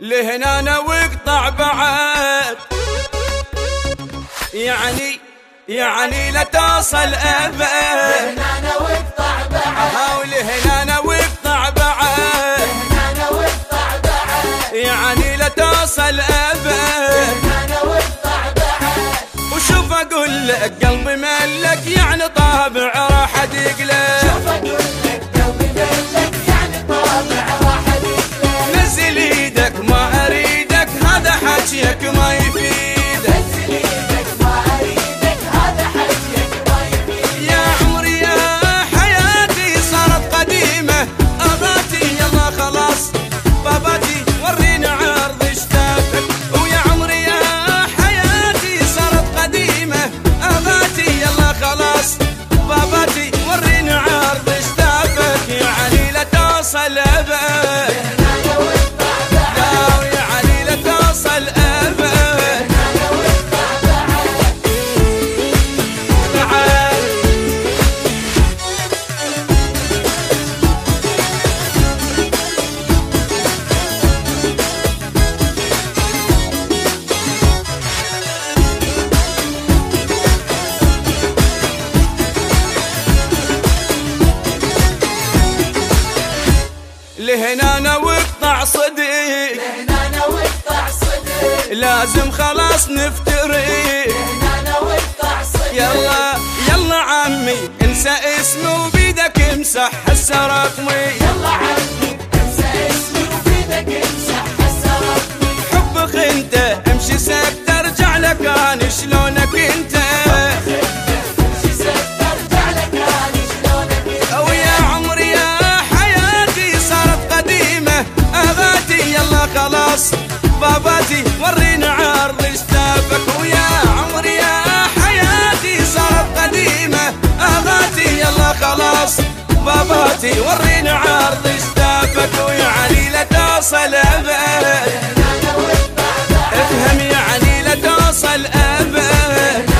لهنا انا واقطع بعد، يعني لا توصل ابد. لهنا انا واقطع بعد، ولهنا انا واقطع بعد، لهنا انا واقطع بعد، يعني لا توصل ابد. لهنا انا واقطع بعد. وشوف اقول لك قلبي ملك، يعني طابع راح ادق له. شوف اقول لك قلبي ملك، يعني طابع راح ادق له. نزل ايدك ما اريدك، هذا حكيك ما يفيدك. نزل ايدك ما اريدك، هذا حكيك ما يفيدك. يا عمري يا حياتي صارت قديمة، أباتي يلا خلاص باباتي ورينا عرض اشتافك. ويا عمري يا حياتي صارت قديمة، أباتي يلا خلاص باباتي ورينا عرض اشتافك. يعني لا توصل أبد، لا يعني لا توصل أبد. لهنا انا واقطع صدق، لهنا انا واقطع صدق، لازم خلاص نفترق. لهنا انا واقطع صدق. يلا عمي انسى اسمي وبيدك امسح هسه رقمي. يلا عمي انسى اسمي وبيدك امسح هسه رقمي. حبك انت امشي سكت ارجع لك انا شلونك انت. امشي سكت ارجع لك انا شلونك انت. ويا عمري يا حياتي صارت قديمة، أباتي يلا خلاص باباتي ورينا عرض اشتافك. ويا عمري يا حياتي صارت قديمة، أباتي يلا خلاص باباتي ورينا عرض اشتافك. ويعني لا توصل أبد، افهم يعني لا توصل أبد.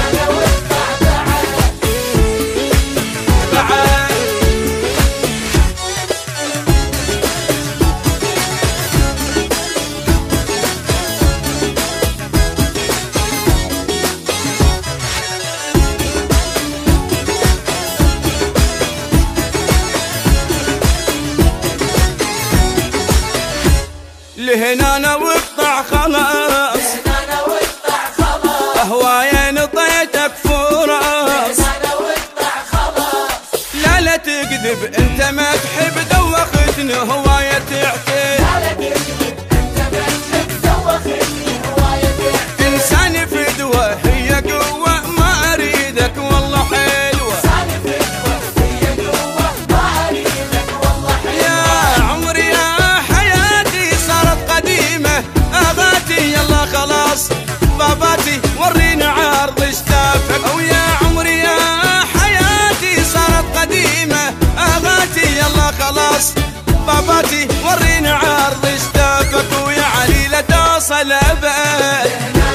لهنا انا واقطع خلاص، لهنا انا واقطع خلاص. اهوايا نطيتك فرص. لهنا انا واقطع خلاص. لا تكذب انت ما تحب، دوختني هواية تعتي. لا تكذب انت ما تحب، دوختني هواية تعتي. انساني فدوة هي قوة، ما اريدك والله حلوة. انساني فدوة هي قوة، ما اريدك والله حلوة. يا عمري يا حياتي صارت قديمة، أباتي يلا خلاص باباتي ورينا عرض اشتافك. ويا عمري يا حياتي صارت قديمة، أباتي يلا خلاص باباتي ورينا عرض اشتافك. ويعني لا توصل أبد،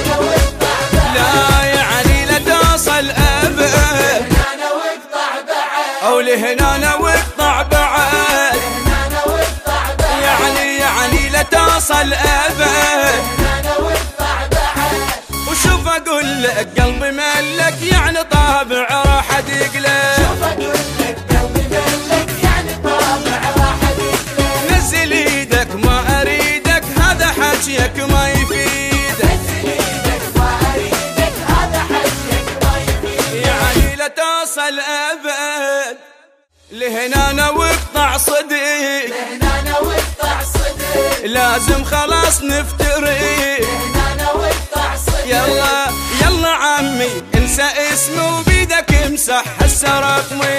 لا يعني لا توصل أبد. لهنا انا واقطع بعد، أو لهنا أنا واقطع بعد، لهنا انا واقطع بعد. يعني لا توصل أبد. لهنا انا واقطع بعد. وشوف اقول لك قلبي ملك، يعني طابع راح ادق له. شوف اقول لك قلبي ملك، يعني طابع راح ادق له. نزل ايدك ما اريدك، هذا حكيك ما يفيدك. نزل ايدك ما اريدك، هذا حكيك ما يفيدك. يعني لا توصل ابد. لهنا انا واقطع صدق، لهنا انا واقطع صدق، لازم خلاص نفترق. لهنا انا واقطع صدق. يلا عمي انسى اسمي وبيدك امسح هسه رقمي.